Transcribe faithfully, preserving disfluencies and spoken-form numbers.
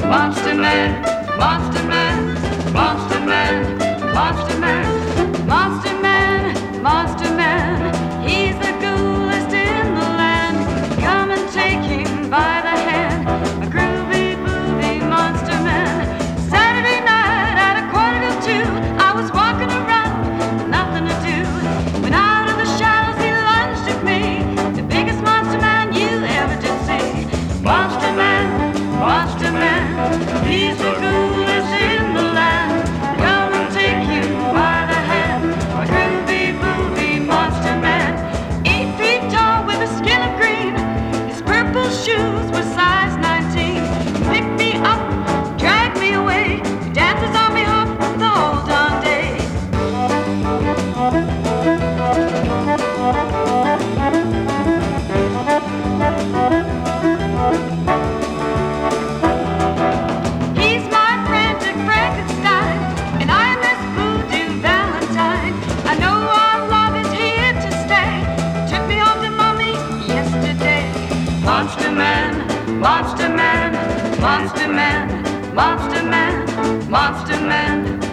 Monster Man, Monster Man, Monster Man, Monster Man, Monster Man, Monster Man. He's the coolest in the land. Come and take him by the hand. A groovy, groovy Monster Man. Saturday night at a quarter to two, I was walking around, nothing to do. When out of the shadows he lunged at me, the biggest Monster Man you ever did see. Monster Man, Monster Man, he's the coolest in the land. Come and take you by the hand. A groovy, groovy Monster Man. Eight feet tall with a skin of green. His purple shoes were size nineteen. Picked me up, dragged me away. He dances on me up the whole darn day. He's my frantic Frankenstein, and I'm his voodoo Valentine. I know our love is here to stay. Took me home to mommy yesterday. Monster Man, Monster Man, Monster Man, Monster Man, Monster Man.